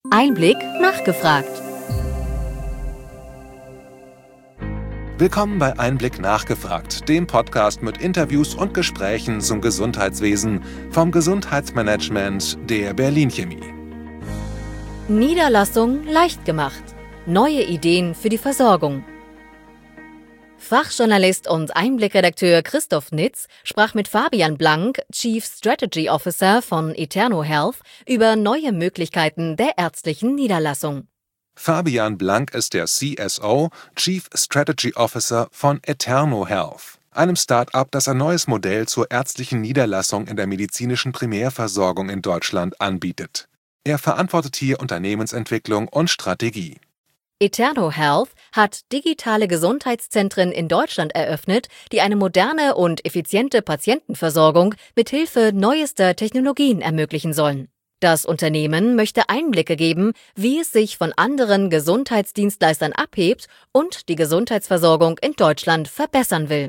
Einblick nachgefragt. Willkommen bei Einblick nachgefragt, dem Podcast mit Interviews und Gesprächen zum Gesundheitswesen vom Gesundheitsmanagement der Berlin Chemie. Niederlassung leicht gemacht. Neue Ideen für die Versorgung. Fachjournalist und Einblick-Redakteur Christoph Nitz sprach mit Fabian Blank, Chief Strategy Officer von Eterno Health, über neue Möglichkeiten der ärztlichen Niederlassung. Fabian Blank ist der CSO, Chief Strategy Officer von Eterno Health, einem Start-up, das ein neues Modell zur ärztlichen Niederlassung in der medizinischen Primärversorgung in Deutschland anbietet. Er verantwortet hier Unternehmensentwicklung und Strategie. Eterno Health hat digitale Gesundheitszentren in Deutschland eröffnet, die eine moderne und effiziente Patientenversorgung mithilfe neuester Technologien ermöglichen sollen. Das Unternehmen möchte Einblicke geben, wie es sich von anderen Gesundheitsdienstleistern abhebt und die Gesundheitsversorgung in Deutschland verbessern will.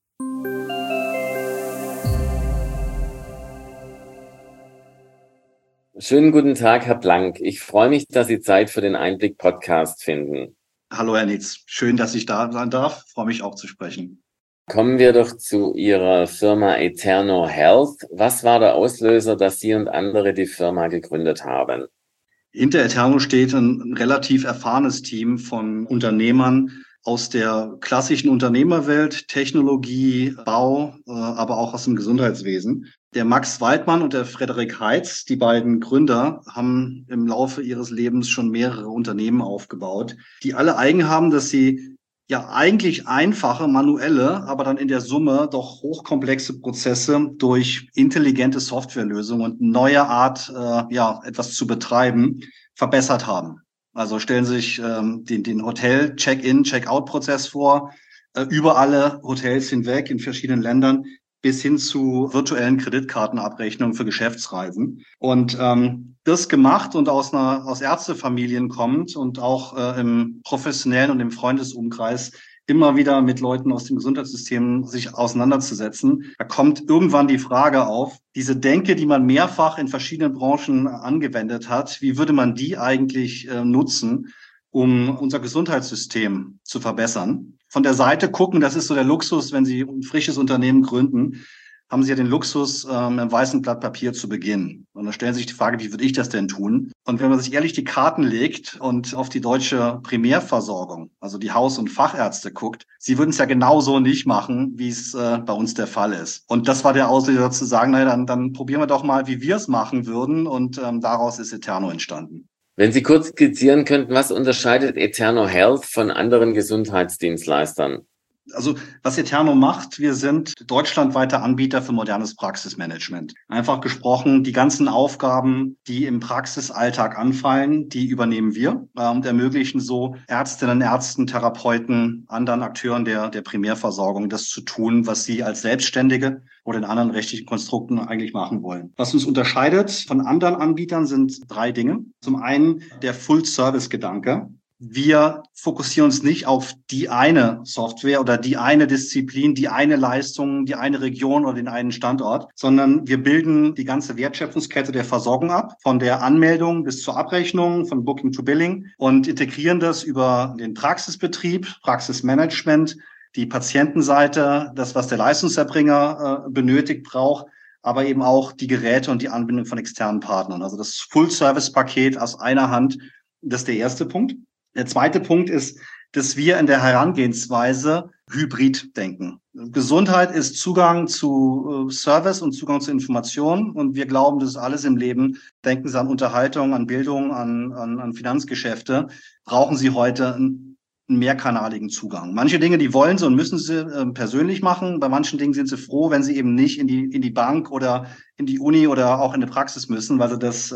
Schönen guten Tag, Herr Blank. Ich freue mich, dass Sie Zeit für den Einblick-Podcast finden. Hallo, Herr Nitz. Schön, dass ich da sein darf. Freue mich auch zu sprechen. Kommen wir doch zu Ihrer Firma Eterno Health. Was war der Auslöser, dass Sie und andere die Firma gegründet haben? Hinter Eterno steht ein relativ erfahrenes Team von Unternehmern aus der klassischen Unternehmerwelt, Technologie, Bau, aber auch aus dem Gesundheitswesen. Der Max Waldmann und der Frederik Heitz, die beiden Gründer, haben im Laufe ihres Lebens schon mehrere Unternehmen aufgebaut, die alle eigen haben, dass sie ja eigentlich einfache, manuelle, aber dann in der Summe doch hochkomplexe Prozesse durch intelligente Softwarelösungen und neue Art, etwas zu betreiben, verbessert haben. Also stellen Sie sich den Hotel-Check-in, Check-out-Prozess vor, über alle Hotels hinweg in verschiedenen Ländern bis hin zu virtuellen Kreditkartenabrechnungen für Geschäftsreisen. Und das gemacht und aus Ärztefamilien kommt und auch im professionellen und im Freundesumkreis immer wieder mit Leuten aus dem Gesundheitssystem sich auseinanderzusetzen. Da kommt irgendwann die Frage auf, diese Denke, die man mehrfach in verschiedenen Branchen angewendet hat, wie würde man die eigentlich nutzen, um unser Gesundheitssystem zu verbessern? Von der Seite gucken, das ist so der Luxus, wenn Sie ein frisches Unternehmen gründen, haben Sie ja den Luxus, mit einem weißen Blatt Papier zu beginnen. Und da stellen Sie sich die Frage, wie würde ich das denn tun? Und wenn man sich ehrlich die Karten legt und auf die deutsche Primärversorgung, also die Haus- und Fachärzte guckt, sie würden es ja genauso nicht machen, wie es bei uns der Fall ist. Und das war der Auslöser zu sagen, naja, dann probieren wir doch mal, wie wir es machen würden. Und daraus ist Eterno entstanden. Wenn Sie kurz skizzieren könnten, was unterscheidet Eterno Health von anderen Gesundheitsdienstleistern? Also was Eterno macht, wir sind deutschlandweiter Anbieter für modernes Praxismanagement. Einfach gesprochen, die ganzen Aufgaben, die im Praxisalltag anfallen, die übernehmen wir und ermöglichen so Ärztinnen, Ärzten, Therapeuten, anderen Akteuren der Primärversorgung, das zu tun, was sie als Selbstständige oder in anderen rechtlichen Konstrukten eigentlich machen wollen. Was uns unterscheidet von anderen Anbietern sind 3 Dinge. Zum einen der Full-Service-Gedanke. Wir fokussieren uns nicht auf die eine Software oder die eine Disziplin, die eine Leistung, die eine Region oder den einen Standort, sondern wir bilden die ganze Wertschöpfungskette der Versorgung ab, von der Anmeldung bis zur Abrechnung, von Booking to Billing und integrieren das über den Praxisbetrieb, Praxismanagement, die Patientenseite, das, was der Leistungserbringer benötigt, braucht, aber eben auch die Geräte und die Anbindung von externen Partnern. Also das Full-Service-Paket aus einer Hand, das ist der erste Punkt. Der zweite Punkt ist, dass wir in der Herangehensweise hybrid denken. Gesundheit ist Zugang zu Service und Zugang zu Informationen. Und wir glauben, das ist alles im Leben. Denken Sie an Unterhaltung, an Bildung, an Finanzgeschäfte. Brauchen Sie heute einen mehrkanaligen Zugang. Manche Dinge, die wollen Sie und müssen Sie persönlich machen. Bei manchen Dingen sind Sie froh, wenn Sie eben nicht in die Bank oder in die Uni oder auch in die Praxis müssen, weil Sie das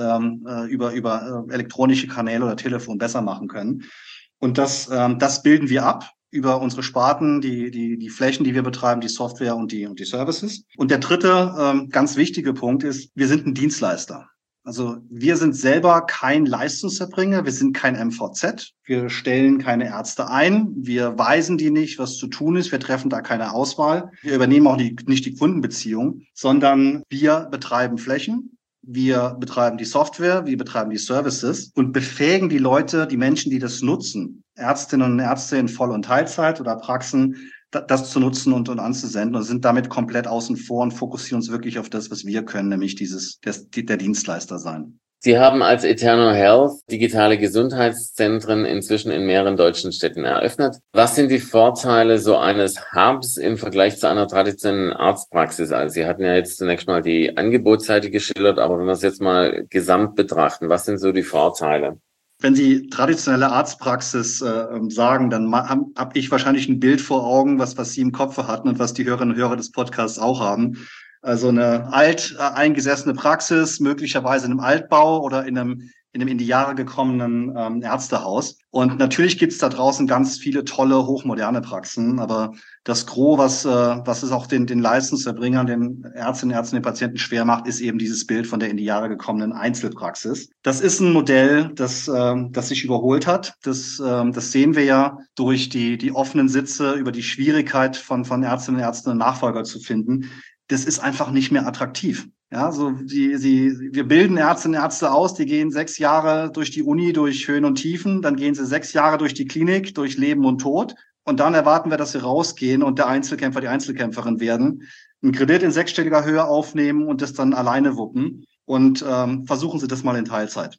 über elektronische Kanäle oder Telefon besser machen können. Und das bilden wir ab über unsere Sparten, die Flächen, die wir betreiben, die Software und die Services. Und der dritte ganz wichtige Punkt ist, wir sind ein Dienstleister. Also wir sind selber kein Leistungserbringer, wir sind kein MVZ, wir stellen keine Ärzte ein, wir weisen die nicht, was zu tun ist, wir treffen da keine Auswahl, wir übernehmen auch nicht die Kundenbeziehung, sondern wir betreiben Flächen, wir betreiben die Software, wir betreiben die Services und befähigen die Leute, die Menschen, die das nutzen, Ärztinnen und Ärzte in Voll- und Teilzeit oder Praxen, das zu nutzen und anzusenden und sind damit komplett außen vor und fokussieren uns wirklich auf das, was wir können, nämlich der Dienstleister sein. Sie haben als Eterno Health digitale Gesundheitszentren inzwischen in mehreren deutschen Städten eröffnet. Was sind die Vorteile so eines Hubs im Vergleich zu einer traditionellen Arztpraxis? Also Sie hatten ja jetzt zunächst mal die Angebotsseite geschildert, aber wenn wir es jetzt mal gesamt betrachten, was sind so die Vorteile? Wenn Sie traditionelle Arztpraxis sagen, dann hab ich wahrscheinlich ein Bild vor Augen, was Sie im Kopf hatten und was die Hörerinnen und Hörer des Podcasts auch haben. Also eine eingesessene Praxis, möglicherweise in einem Altbau oder in einem in die Jahre gekommenen Ärztehaus. Und natürlich gibt's da draußen ganz viele tolle, hochmoderne Praxen, aber das Gros, was es auch den Leistungserbringern, den Ärztinnen und Ärzten, den Patienten schwer macht, ist eben dieses Bild von der in die Jahre gekommenen Einzelpraxis. Das ist ein Modell, das sich überholt hat. Das sehen wir ja durch die offenen Sitze, über die Schwierigkeit von Ärztinnen und Ärzten einen Nachfolger zu finden. Das ist einfach nicht mehr attraktiv. Ja, so wir bilden Ärztinnen und Ärzte aus, die gehen 6 Jahre durch die Uni, durch Höhen und Tiefen, dann gehen sie 6 Jahre durch die Klinik, durch Leben und Tod und dann erwarten wir, dass sie rausgehen und der Einzelkämpfer, die Einzelkämpferin werden, einen Kredit in 6-stelliger Höhe aufnehmen und das dann alleine wuppen und versuchen sie das mal in Teilzeit.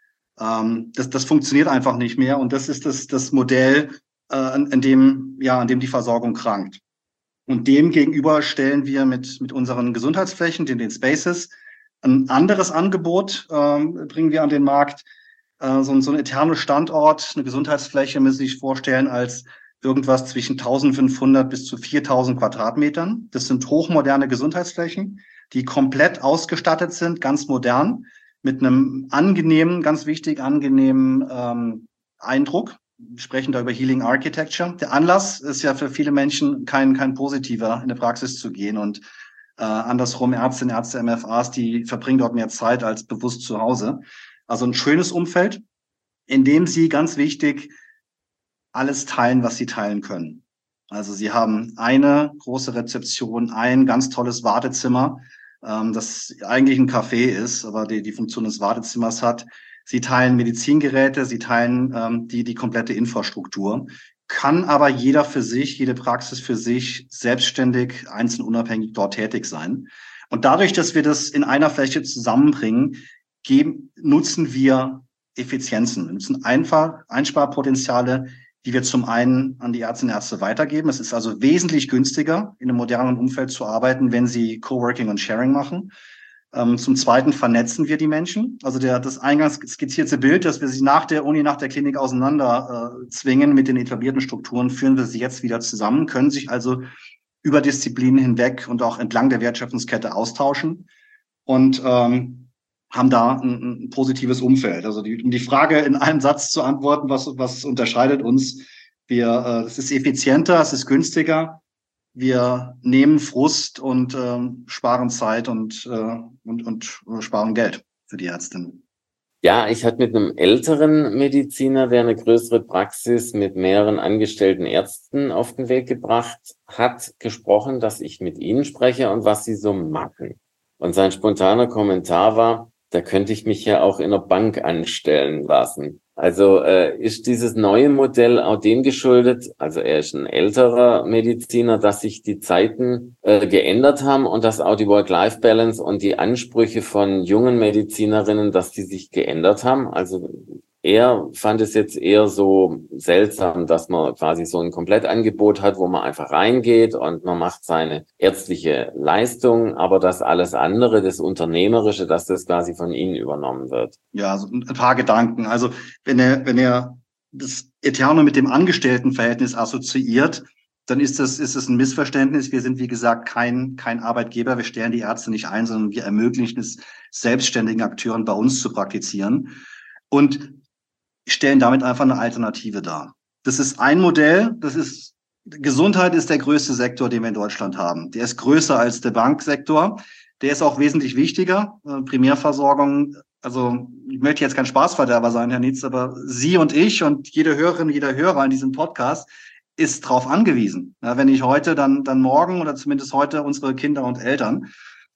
Das funktioniert einfach nicht mehr und das ist das Modell, an dem die Versorgung krankt. Und dem gegenüber stellen wir mit unseren Gesundheitsflächen, den Spaces, ein anderes Angebot, bringen wir an den Markt. So ein Eterno-Standort, eine Gesundheitsfläche, müssen Sie sich vorstellen, als irgendwas zwischen 1500 bis zu 4000 Quadratmetern. Das sind hochmoderne Gesundheitsflächen, die komplett ausgestattet sind, ganz modern, mit einem angenehmen, ganz wichtig angenehmen Eindruck. Wir sprechen da über Healing Architecture. Der Anlass ist ja für viele Menschen kein positiver, in eine Praxis zu gehen. Und andersrum Ärztinnen, Ärzte, MFAs, die verbringen dort mehr Zeit als bewusst zu Hause. Also ein schönes Umfeld, in dem sie, ganz wichtig, alles teilen, was sie teilen können. Also sie haben eine große Rezeption, ein ganz tolles Wartezimmer, das eigentlich ein Café ist, aber die Funktion des Wartezimmers hat. Sie teilen Medizingeräte, sie teilen die komplette Infrastruktur, kann aber jeder für sich, jede Praxis für sich selbstständig, einzeln unabhängig dort tätig sein. Und dadurch, dass wir das in einer Fläche zusammenbringen, nutzen wir Effizienzen, wir nutzen einfach Einsparpotenziale, die wir zum einen an die Ärztinnen und Ärzte weitergeben. Es ist also wesentlich günstiger, in einem modernen Umfeld zu arbeiten, wenn sie Coworking und Sharing machen. Zum Zweiten vernetzen wir die Menschen. Also das eingangs skizzierte Bild, dass wir sie nach der Uni, nach der Klinik auseinander zwingen mit den etablierten Strukturen, führen wir sie jetzt wieder zusammen, können sich also über Disziplinen hinweg und auch entlang der Wertschöpfungskette austauschen und haben da ein positives Umfeld. Also um die Frage in einem Satz zu antworten, was unterscheidet uns? Es ist effizienter, es ist günstiger. Wir nehmen Frust und sparen Zeit und sparen Geld für die Ärztinnen. Ja, ich hatte mit einem älteren Mediziner, der eine größere Praxis mit mehreren angestellten Ärzten auf den Weg gebracht hat, gesprochen, dass ich mit ihnen spreche und was sie so machen. Und sein spontaner Kommentar war, da könnte ich mich ja auch in einer Bank anstellen lassen. Also ist dieses neue Modell auch dem geschuldet, also er ist ein älterer Mediziner, dass sich die Zeiten geändert haben und dass auch die Work-Life-Balance und die Ansprüche von jungen Medizinerinnen, dass die sich geändert haben. Also er fand es jetzt eher so seltsam, dass man quasi so ein Komplettangebot hat, wo man einfach reingeht und man macht seine ärztliche Leistung, aber das alles andere, das Unternehmerische, dass das quasi von Ihnen übernommen wird. Ja, also ein paar Gedanken. Also wenn er das Eterno mit dem Angestelltenverhältnis assoziiert, dann ist es ein Missverständnis. Wir sind, wie gesagt, kein Arbeitgeber. Wir stellen die Ärzte nicht ein, sondern wir ermöglichen es selbstständigen Akteuren bei uns zu praktizieren und stellen damit einfach eine Alternative dar. Das ist ein Modell. Gesundheit ist der größte Sektor, den wir in Deutschland haben. Der ist größer als der Banksektor. Der ist auch wesentlich wichtiger. Primärversorgung, also ich möchte jetzt kein Spaßverderber sein, Herr Nietz, aber Sie und ich und jede Hörerin, jeder Hörer in diesem Podcast ist darauf angewiesen. Ja, wenn nicht heute, dann morgen oder zumindest heute unsere Kinder und Eltern.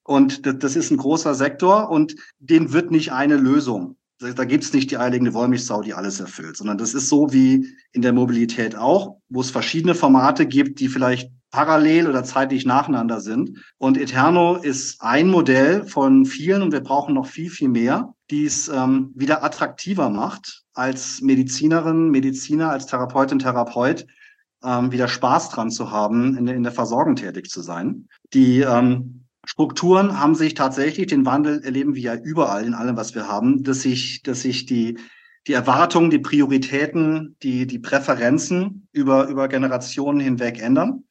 Und das ist ein großer Sektor und den wird nicht eine Lösung. Da gibt's nicht die eierlegende Wollmilchsau, die alles erfüllt, sondern das ist so wie in der Mobilität auch, wo es verschiedene Formate gibt, die vielleicht parallel oder zeitlich nacheinander sind. Und Eterno ist ein Modell von vielen und wir brauchen noch viel, viel mehr, die es wieder attraktiver macht, als Medizinerin, Mediziner, als Therapeutin, Therapeut wieder Spaß dran zu haben, in der Versorgung tätig zu sein. Die Strukturen haben sich tatsächlich, den Wandel erleben wir ja überall in allem, was wir haben, dass sich die Erwartungen, die Prioritäten, die Präferenzen über Generationen hinweg ändern.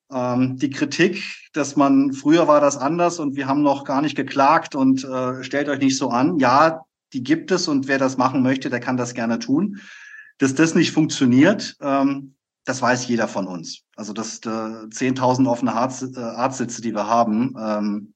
Die Kritik, dass früher war das anders und wir haben noch gar nicht geklagt und stellt euch nicht so an. Ja, die gibt es und wer das machen möchte, der kann das gerne tun. Dass das nicht funktioniert, das weiß jeder von uns. Also dass 10.000 offene Arztsitze, die wir haben,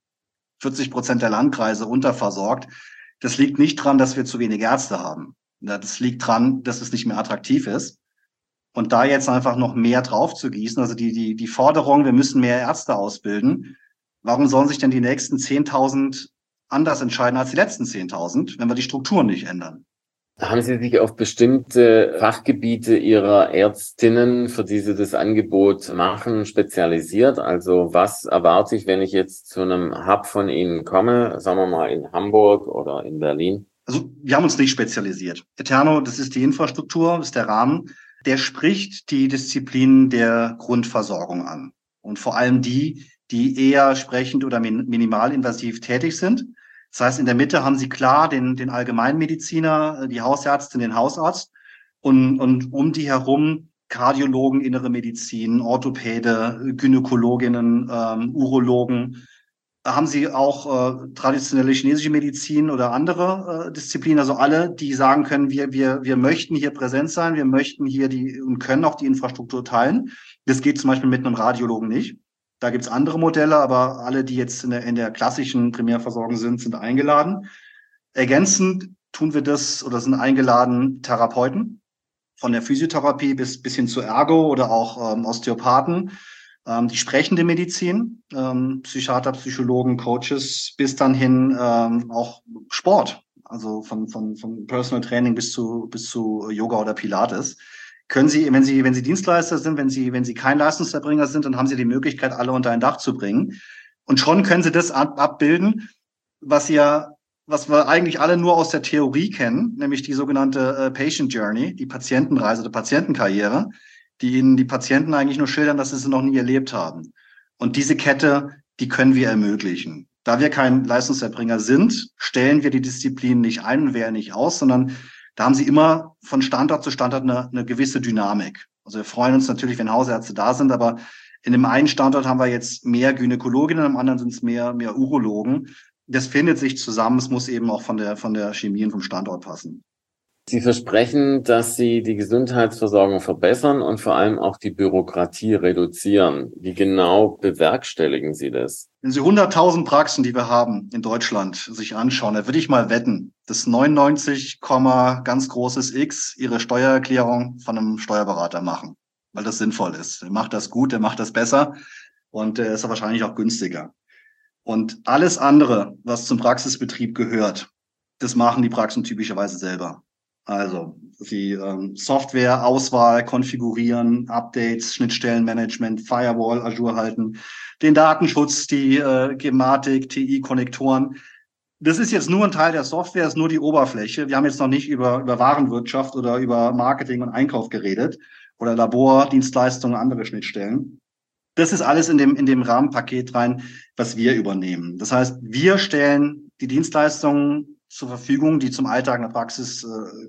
40% der Landkreise unterversorgt, das liegt nicht dran, dass wir zu wenig Ärzte haben. Das liegt dran, dass es nicht mehr attraktiv ist. Und da jetzt einfach noch mehr drauf zu gießen, also die Forderung, wir müssen mehr Ärzte ausbilden, warum sollen sich denn die nächsten 10.000 anders entscheiden als die letzten 10.000, wenn wir die Strukturen nicht ändern? Haben Sie sich auf bestimmte Fachgebiete Ihrer Ärztinnen, für die Sie das Angebot machen, spezialisiert? Also was erwarte ich, wenn ich jetzt zu einem Hub von Ihnen komme, sagen wir mal in Hamburg oder in Berlin? Also wir haben uns nicht spezialisiert. Eterno, das ist die Infrastruktur, das ist der Rahmen. Der spricht die Disziplinen der Grundversorgung an. Und vor allem die eher sprechend oder minimalinvasiv tätig sind. Das heißt, in der Mitte haben Sie klar den Allgemeinmediziner, die Hausärztin, den Hausarzt und um die herum Kardiologen, innere Medizin, Orthopäde, Gynäkologinnen, Urologen. Haben Sie auch traditionelle chinesische Medizin oder andere Disziplinen, also alle, die sagen können, wir möchten hier präsent sein, wir möchten hier und können auch die Infrastruktur teilen. Das geht zum Beispiel mit einem Radiologen nicht. Da gibt's andere Modelle, aber alle, die jetzt in der klassischen Primärversorgung sind eingeladen. Ergänzend tun wir das oder sind eingeladen Therapeuten von der Physiotherapie bis hin zu Ergo oder auch Osteopathen, die sprechende Medizin, Psychiater, Psychologen, Coaches, bis dann hin auch Sport, also von Personal Training bis zu Yoga oder Pilates. Können Sie, wenn Sie Dienstleister sind, wenn Sie kein Leistungserbringer sind, dann haben Sie die Möglichkeit, alle unter ein Dach zu bringen. Und schon können Sie das abbilden, was wir eigentlich alle nur aus der Theorie kennen, nämlich die sogenannte Patient Journey, die Patientenreise oder Patientenkarriere, die Ihnen die Patienten eigentlich nur schildern, dass sie noch nie erlebt haben. Und diese Kette, die können wir ermöglichen. Da wir kein Leistungserbringer sind, stellen wir die Disziplinen nicht ein und wählen nicht aus, sondern da haben Sie immer von Standort zu Standort eine gewisse Dynamik. Also wir freuen uns natürlich, wenn Hausärzte da sind, aber in dem einen Standort haben wir jetzt mehr Gynäkologinnen, im anderen sind es mehr Urologen. Das findet sich zusammen. Es muss eben auch von der Chemie und vom Standort passen. Sie versprechen, dass Sie die Gesundheitsversorgung verbessern und vor allem auch die Bürokratie reduzieren. Wie genau bewerkstelligen Sie das? Wenn Sie 100.000 Praxen, die wir haben in Deutschland, sich anschauen, da würde ich mal wetten, dass 99, ganz großes X ihre Steuererklärung von einem Steuerberater machen, weil das sinnvoll ist. Der macht das gut, der macht das besser und der ist wahrscheinlich auch günstiger. Und alles andere, was zum Praxisbetrieb gehört, das machen die Praxen typischerweise selber. Also die Software, Auswahl, Konfigurieren, Updates, Schnittstellenmanagement, Firewall, Azure halten, den Datenschutz, die Gematik, TI-Konnektoren. Das ist jetzt nur ein Teil der Software, ist nur die Oberfläche. Wir haben jetzt noch nicht über Warenwirtschaft oder über Marketing und Einkauf geredet oder Labor, Dienstleistungen, andere Schnittstellen. Das ist alles in dem Rahmenpaket rein, was wir übernehmen. Das heißt, wir stellen die Dienstleistungen zur Verfügung, die zum Alltag in der Praxis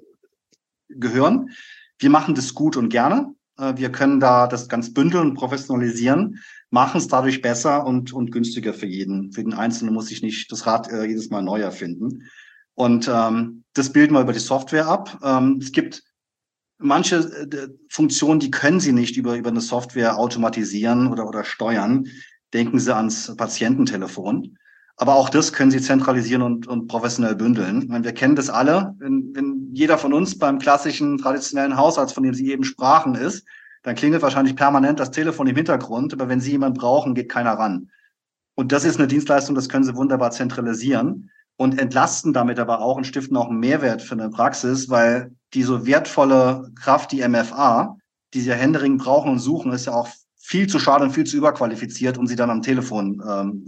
gehören. Wir machen das gut und gerne. Wir können da das ganz bündeln und professionalisieren, machen es dadurch besser und günstiger für jeden. Für den Einzelnen muss ich nicht das Rad jedes Mal neu erfinden. Und das bilden wir über die Software ab. Es gibt manche Funktionen, die können Sie nicht über eine Software automatisieren oder steuern. Denken Sie ans Patiententelefon. Aber auch das können Sie zentralisieren und professionell bündeln. Meine, wir kennen das alle. Wenn jeder von uns beim klassischen, traditionellen Hausarzt, von dem Sie eben sprachen, ist, dann klingelt wahrscheinlich permanent das Telefon im Hintergrund. Aber wenn Sie jemanden brauchen, geht keiner ran. Und das ist eine Dienstleistung, das können sie wunderbar zentralisieren und entlasten damit aber auch und stiften auch einen Mehrwert für eine Praxis, weil die so wertvolle Kraft, die MFA, die sie ja händeringend brauchen und suchen, ist ja auch viel zu schade und viel zu überqualifiziert, um sie dann am Telefon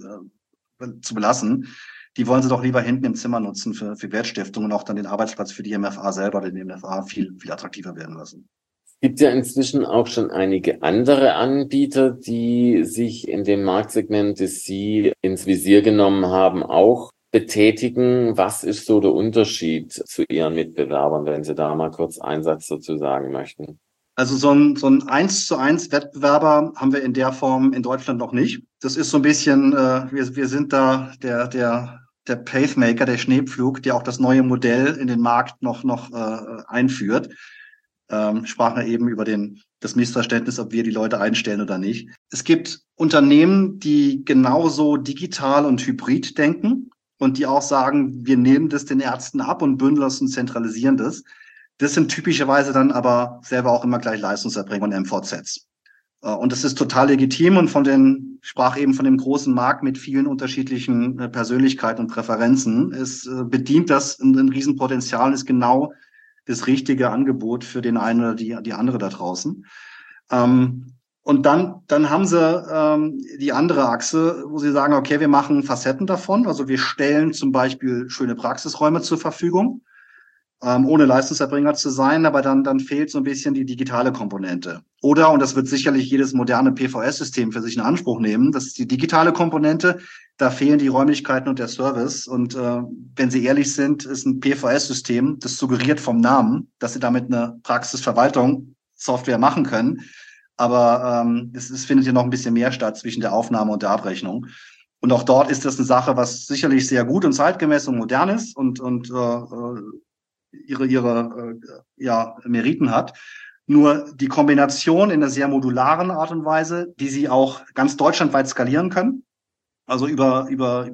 zu belassen. Die wollen sie doch lieber hinten im Zimmer nutzen für Wertstiftung und auch dann den Arbeitsplatz für die MFA selber, den MFA viel attraktiver werden lassen. Es gibt ja inzwischen auch schon einige andere Anbieter, die sich in dem Marktsegment, das Sie ins Visier genommen haben, auch betätigen. Was ist so der Unterschied zu Ihren Mitbewerbern, wenn Sie da mal kurz einen Satz dazu sagen möchten? Also so ein 1:1 Wettbewerber haben wir in der Form in Deutschland noch nicht. Das ist so ein bisschen, wir sind da der Pacemaker, der Schneepflug, der auch das neue Modell in den Markt noch einführt. Sprachen wir eben über das Missverständnis, ob wir die Leute einstellen oder nicht. Es gibt Unternehmen, die genauso digital und hybrid denken und die auch sagen, wir nehmen das den Ärzten ab und bündeln das und zentralisieren das. Das sind typischerweise dann aber selber auch immer gleich Leistungserbringer und MVZs. Und das ist total legitim und sprach eben von dem großen Markt mit vielen unterschiedlichen Persönlichkeiten und Präferenzen. Es bedient das ein Riesenpotenzial und ist genau das richtige Angebot für den einen oder die andere da draußen. Und dann haben sie die andere Achse, wo sie sagen, okay, wir machen Facetten davon. Also wir stellen zum Beispiel schöne Praxisräume zur Verfügung, ohne Leistungserbringer zu sein, aber dann fehlt so ein bisschen die digitale Komponente. Oder, und das wird sicherlich jedes moderne PVS-System für sich in Anspruch nehmen, das ist die digitale Komponente, da fehlen die Räumlichkeiten und der Service. Und wenn Sie ehrlich sind, ist ein PVS-System, das suggeriert vom Namen, dass Sie damit eine Praxisverwaltung Software machen können. Aber es findet ja noch ein bisschen mehr statt zwischen der Aufnahme und der Abrechnung. Und auch dort ist das eine Sache, was sicherlich sehr gut und zeitgemäß und modern ist und ihre Meriten hat. Nur die Kombination in einer sehr modularen Art und Weise, die sie auch ganz deutschlandweit skalieren können, also über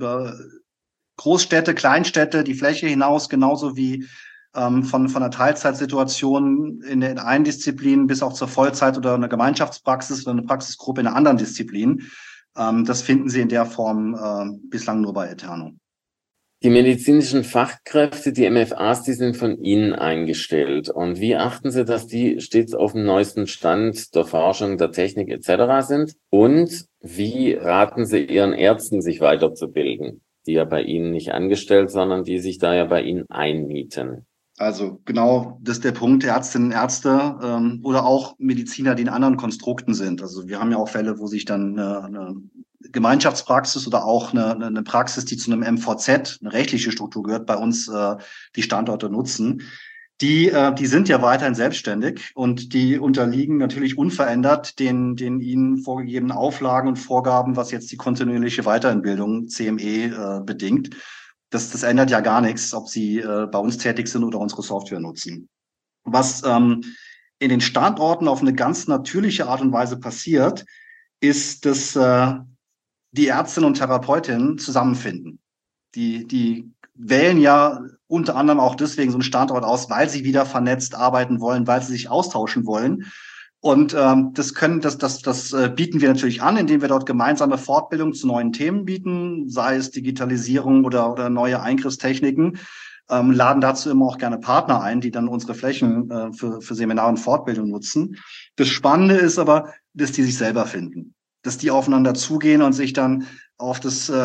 Großstädte, Kleinstädte, die Fläche hinaus, genauso wie von der Teilzeitsituation in einen Disziplin bis auch zur Vollzeit oder einer Gemeinschaftspraxis oder eine Praxisgruppe in einer anderen Disziplin. Das finden Sie in der Form bislang nur bei Eterno. Die medizinischen Fachkräfte, die MFAs, die sind von Ihnen eingestellt. Und wie achten Sie, dass die stets auf dem neuesten Stand der Forschung, der Technik etc. sind? Und wie raten Sie Ihren Ärzten, sich weiterzubilden, die ja bei Ihnen nicht angestellt, sondern die sich da ja bei Ihnen einmieten? Also genau, das ist der Punkt, Ärztinnen, Ärzte oder auch Mediziner, die in anderen Konstrukten sind. Also wir haben ja auch Fälle, wo sich dann eine Gemeinschaftspraxis oder auch eine Praxis, die zu einem MVZ, eine rechtliche Struktur gehört, bei uns die Standorte nutzen. Die sind ja weiterhin selbstständig und die unterliegen natürlich unverändert den ihnen vorgegebenen Auflagen und Vorgaben, was jetzt die kontinuierliche Weiterbildung CME bedingt. Das ändert ja gar nichts, ob sie bei uns tätig sind oder unsere Software nutzen. Was in den Standorten auf eine ganz natürliche Art und Weise passiert, ist, dass die Ärztinnen und Therapeutinnen zusammenfinden. Die wählen ja unter anderem auch deswegen so einen Standort aus, weil sie wieder vernetzt arbeiten wollen, weil sie sich austauschen wollen. Und das bieten wir natürlich an, indem wir dort gemeinsame Fortbildung zu neuen Themen bieten, sei es Digitalisierung oder neue Eingriffstechniken. Laden dazu immer auch gerne Partner ein, die dann unsere Flächen für Seminare und Fortbildung nutzen. Das Spannende ist aber, dass die sich selber finden, dass die aufeinander zugehen und sich dann auf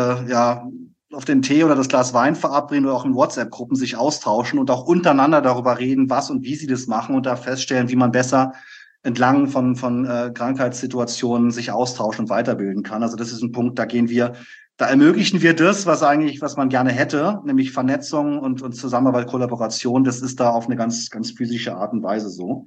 auf den Tee oder das Glas Wein verabreden oder auch in WhatsApp-Gruppen sich austauschen und auch untereinander darüber reden, was und wie sie das machen und da feststellen, wie man besser entlang von Krankheitssituationen sich austauschen und weiterbilden kann. Also das ist ein Punkt, da ermöglichen wir das, was man gerne hätte, nämlich Vernetzung und Zusammenarbeit, Kollaboration. Das ist da auf eine ganz, ganz physische Art und Weise so.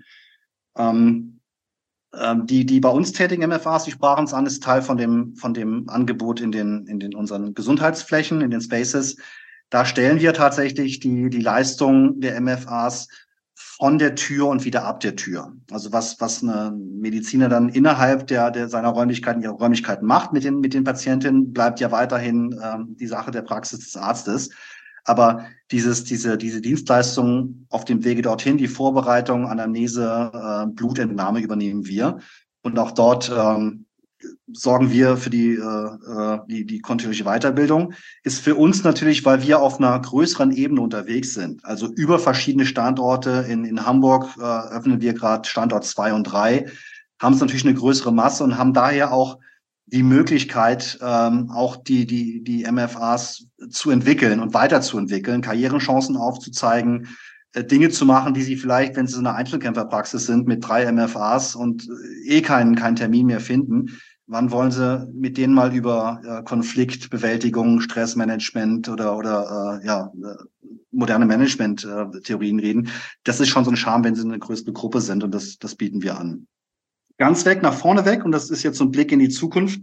Die bei uns tätigen MFAs, die sprachen es an, ist Teil von dem Angebot in unseren Gesundheitsflächen, in den Spaces. Da stellen wir tatsächlich die Leistung der MFAs von der Tür und wieder ab der Tür. Also was eine Mediziner dann innerhalb seiner Räumlichkeiten, ihrer Räumlichkeiten macht mit den Patientinnen, bleibt ja weiterhin die Sache der Praxis des Arztes. Aber diese Dienstleistung auf dem Wege dorthin, die Vorbereitung, Anamnese, Blutentnahme übernehmen wir. Und auch dort sorgen wir für die kontinuierliche Weiterbildung. Ist für uns natürlich, weil wir auf einer größeren Ebene unterwegs sind. Also über verschiedene Standorte. In Hamburg öffnen wir gerade Standort 2 und 3, haben es natürlich eine größere Masse und haben daher auch die Möglichkeit, auch die MFAs zu entwickeln und weiterzuentwickeln, Karrierechancen aufzuzeigen, Dinge zu machen, die sie vielleicht, wenn sie in einer Einzelkämpferpraxis sind, mit 3 MFAs und keinen Termin mehr finden. Wann wollen sie mit denen mal über Konfliktbewältigung, Stressmanagement oder moderne Management-Theorien reden? Das ist schon so ein Charme, wenn sie eine größere Gruppe sind, und das bieten wir an. Ganz weg, nach vorne weg, und das ist jetzt so ein Blick in die Zukunft,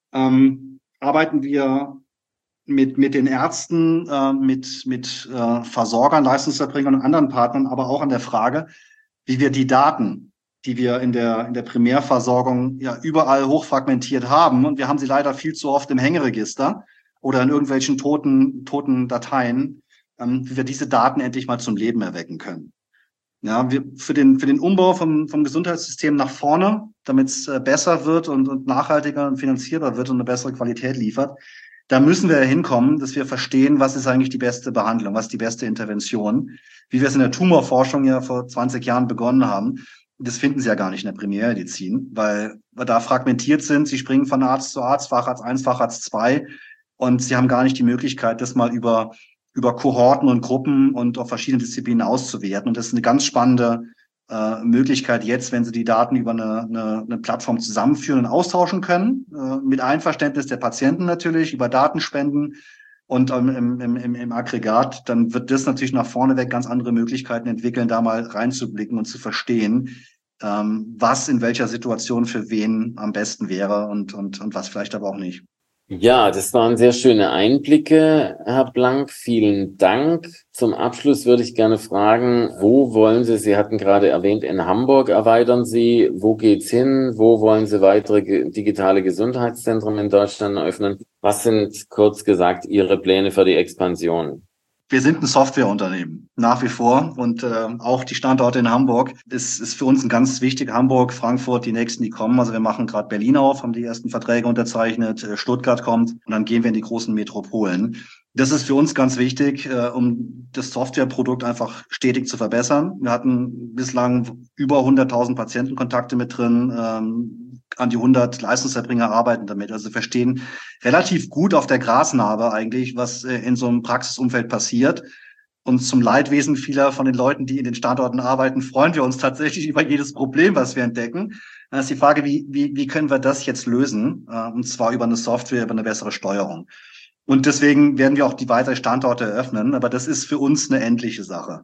arbeiten wir mit den Ärzten, mit Versorgern, Leistungserbringern und anderen Partnern, aber auch an der Frage, wie wir die Daten, die wir in der Primärversorgung ja überall hochfragmentiert haben, und wir haben sie leider viel zu oft im Hängeregister oder in irgendwelchen toten Dateien, wie wir diese Daten endlich mal zum Leben erwecken können. Ja, wir für den Umbau vom Gesundheitssystem nach vorne, damit es besser wird und nachhaltiger und finanzierbar wird und eine bessere Qualität liefert, da müssen wir hinkommen, dass wir verstehen, was ist eigentlich die beste Behandlung, was ist die beste Intervention, wie wir es in der Tumorforschung ja vor 20 Jahren begonnen haben. Das finden Sie ja gar nicht in der Primärmedizin, weil wir da fragmentiert sind. Sie springen von Arzt zu Arzt, Facharzt 1, Facharzt 2, und Sie haben gar nicht die Möglichkeit, das mal über Kohorten und Gruppen und auf verschiedene Disziplinen auszuwerten. Und das ist eine ganz spannende Möglichkeit jetzt, wenn Sie die Daten über eine Plattform zusammenführen und austauschen können, mit Einverständnis der Patienten natürlich, über Datenspenden und im Aggregat, dann wird das natürlich nach vorne weg ganz andere Möglichkeiten entwickeln, da mal reinzublicken und zu verstehen, was in welcher Situation für wen am besten wäre und was vielleicht aber auch nicht. Ja, das waren sehr schöne Einblicke, Herr Blank. Vielen Dank. Zum Abschluss würde ich gerne fragen, wo wollen Sie hatten gerade erwähnt, in Hamburg erweitern Sie. Wo geht's hin? Wo wollen Sie weitere digitale Gesundheitszentren in Deutschland eröffnen? Was sind, kurz gesagt, Ihre Pläne für die Expansion? Wir sind ein Softwareunternehmen, nach wie vor. Und auch die Standorte in Hamburg ist für uns ein ganz wichtig. Hamburg, Frankfurt, die nächsten, die kommen. Also wir machen gerade Berlin auf, haben die ersten Verträge unterzeichnet. Stuttgart kommt, und dann gehen wir in die großen Metropolen. Das ist für uns ganz wichtig, um das Softwareprodukt einfach stetig zu verbessern. Wir hatten bislang über 100.000 Patientenkontakte mit drin. An die 100 Leistungserbringer arbeiten damit. Also verstehen relativ gut auf der Grasnarbe eigentlich, was in so einem Praxisumfeld passiert. Und zum Leidwesen vieler von den Leuten, die in den Standorten arbeiten, freuen wir uns tatsächlich über jedes Problem, was wir entdecken. Dann ist die Frage, wie können wir das jetzt lösen? Und zwar über eine Software, über eine bessere Steuerung. Und deswegen werden wir auch die weiteren Standorte eröffnen. Aber das ist für uns eine endliche Sache.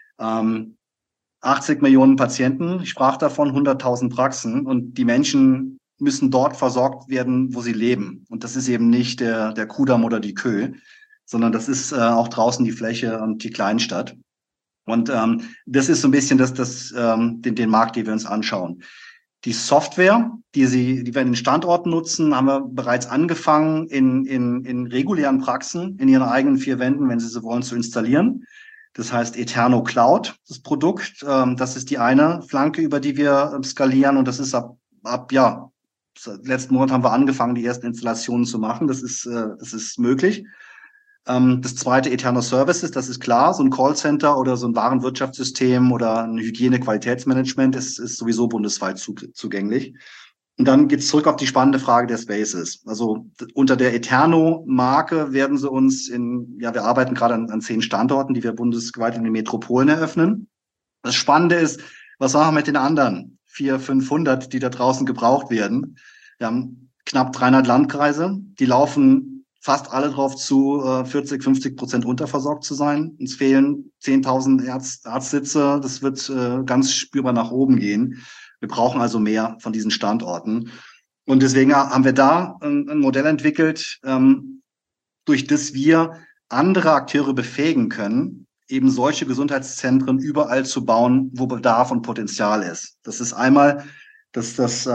80 Millionen Patienten, ich sprach davon, 100.000 Praxen, und die Menschen müssen dort versorgt werden, wo sie leben. Und das ist eben nicht der Kudamm oder die Kö, sondern das ist auch draußen die Fläche und die Kleinstadt. Und das ist so ein bisschen den Markt, den wir uns anschauen. Die Software, die wir in den Standorten nutzen, haben wir bereits angefangen, in regulären Praxen, in ihren eigenen 4 Wänden, wenn Sie so wollen, zu installieren. Das heißt Eterno Cloud, das Produkt. Das ist die eine Flanke, über die wir skalieren. Und das ist letzten Monat haben wir angefangen, die ersten Installationen zu machen. Das ist möglich. Das zweite Eterno Services, das ist klar. So ein Callcenter oder so ein Warenwirtschaftssystem oder ein Hygiene-Qualitätsmanagement ist sowieso bundesweit zugänglich. Und dann geht's zurück auf die spannende Frage der Spaces. Also unter der Eterno-Marke werden sie uns wir arbeiten gerade an 10 Standorten, die wir bundesweit in den Metropolen eröffnen. Das Spannende ist, was machen wir mit den anderen 400, 500, die da draußen gebraucht werden? Wir haben knapp 300 Landkreise, die laufen fast alle drauf zu, 40-50% unterversorgt zu sein. Uns fehlen 10.000 Arztsitze, das wird ganz spürbar nach oben gehen. Wir brauchen also mehr von diesen Standorten. Und deswegen haben wir da ein Modell entwickelt, durch das wir andere Akteure befähigen können, eben solche Gesundheitszentren überall zu bauen, wo Bedarf und Potenzial ist. Das ist einmal das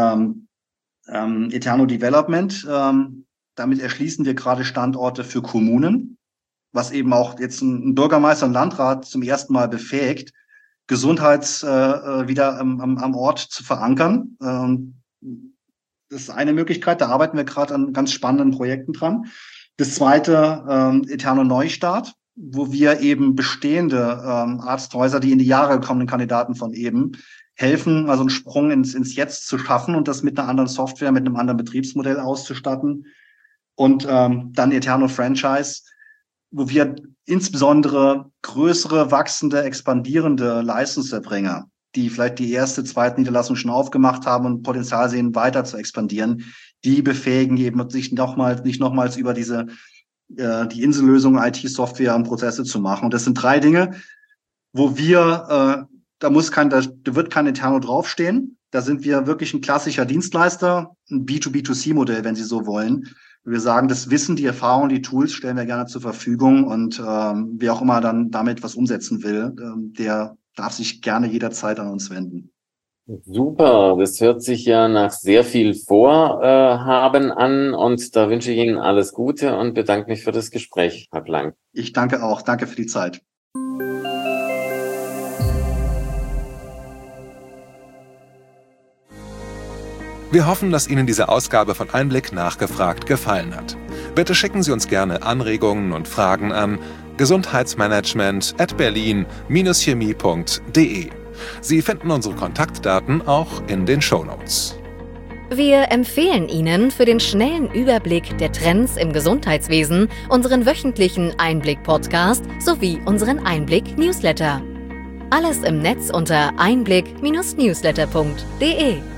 Eterno Development. Damit erschließen wir gerade Standorte für Kommunen, was eben auch jetzt ein Bürgermeister und Landrat zum ersten Mal befähigt, Gesundheit wieder am Ort zu verankern. Das ist eine Möglichkeit, da arbeiten wir gerade an ganz spannenden Projekten dran. Das zweite, Eterno Neustart, wo wir eben bestehende Arzthäuser, die in die Jahre kommenden Kandidaten von eben, helfen, also einen Sprung ins Jetzt zu schaffen und das mit einer anderen Software, mit einem anderen Betriebsmodell auszustatten. Und dann Eterno Franchise, wo wir insbesondere größere, wachsende, expandierende Leistungserbringer, die vielleicht die erste, zweite Niederlassung schon aufgemacht haben und Potenzial sehen, weiter zu expandieren, die befähigen eben sich nicht nochmals über die Insellösung IT-Software und Prozesse zu machen. Und das sind 3 Dinge, wo wir, da wird kein Eterno draufstehen. Da sind wir wirklich ein klassischer Dienstleister, ein B2B2C-Modell, wenn Sie so wollen. Wir sagen, das Wissen, die Erfahrung, die Tools stellen wir gerne zur Verfügung und wer auch immer dann damit was umsetzen will, der darf sich gerne jederzeit an uns wenden. Super, das hört sich ja nach sehr viel Vorhaben an und da wünsche ich Ihnen alles Gute und bedanke mich für das Gespräch, Herr Blank. Ich danke auch. Danke für die Zeit. Wir hoffen, dass Ihnen diese Ausgabe von Einblick nachgefragt gefallen hat. Bitte schicken Sie uns gerne Anregungen und Fragen an gesundheitsmanagement@berlin-chemie.de. Sie finden unsere Kontaktdaten auch in den Shownotes. Wir empfehlen Ihnen für den schnellen Überblick der Trends im Gesundheitswesen unseren wöchentlichen Einblick-Podcast sowie unseren Einblick-Newsletter. Alles im Netz unter einblick-newsletter.de.